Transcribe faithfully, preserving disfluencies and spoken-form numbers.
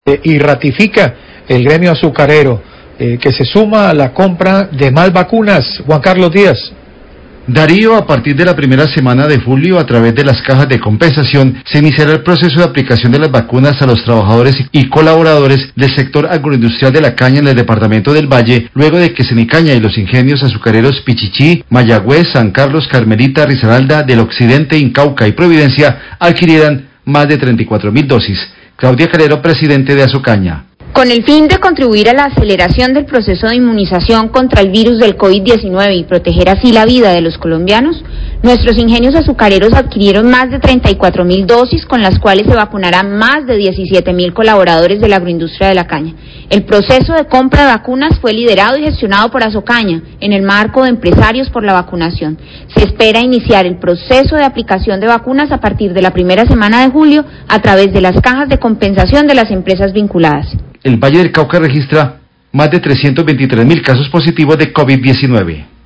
Eh, y ratifica el gremio azucarero eh, que se suma a la compra de más vacunas. Juan Carlos Díaz. Darío, a partir de la primera semana de julio, a través de las cajas de compensación, se iniciará el proceso de aplicación de las vacunas a los trabajadores y colaboradores del sector agroindustrial de la caña en el departamento del Valle, luego de que Cenicaña y los ingenios azucareros Pichichi, Mayagüez, San Carlos, Carmelita, Risaralda, del Occidente, Incauca y Providencia adquirieran más de treinta y cuatro mil dosis. Claudia Calero, presidente de Azucaña. Con el fin de contribuir a la aceleración del proceso de inmunización contra el virus del COVID diecinueve y proteger así la vida de los colombianos, nuestros ingenios azucareros adquirieron más de treinta y cuatro mil dosis, con las cuales se vacunarán más de diecisiete mil colaboradores de la agroindustria de la caña. El proceso de compra de vacunas fue liderado y gestionado por Azucaña, en el marco de Empresarios por la Vacunación. Se espera iniciar el proceso de aplicación de vacunas a partir de la primera semana de julio a través de las cajas de compensación de las empresas vinculadas. El Valle del Cauca registra más de trescientos veintitrés mil casos positivos de COVID diecinueve.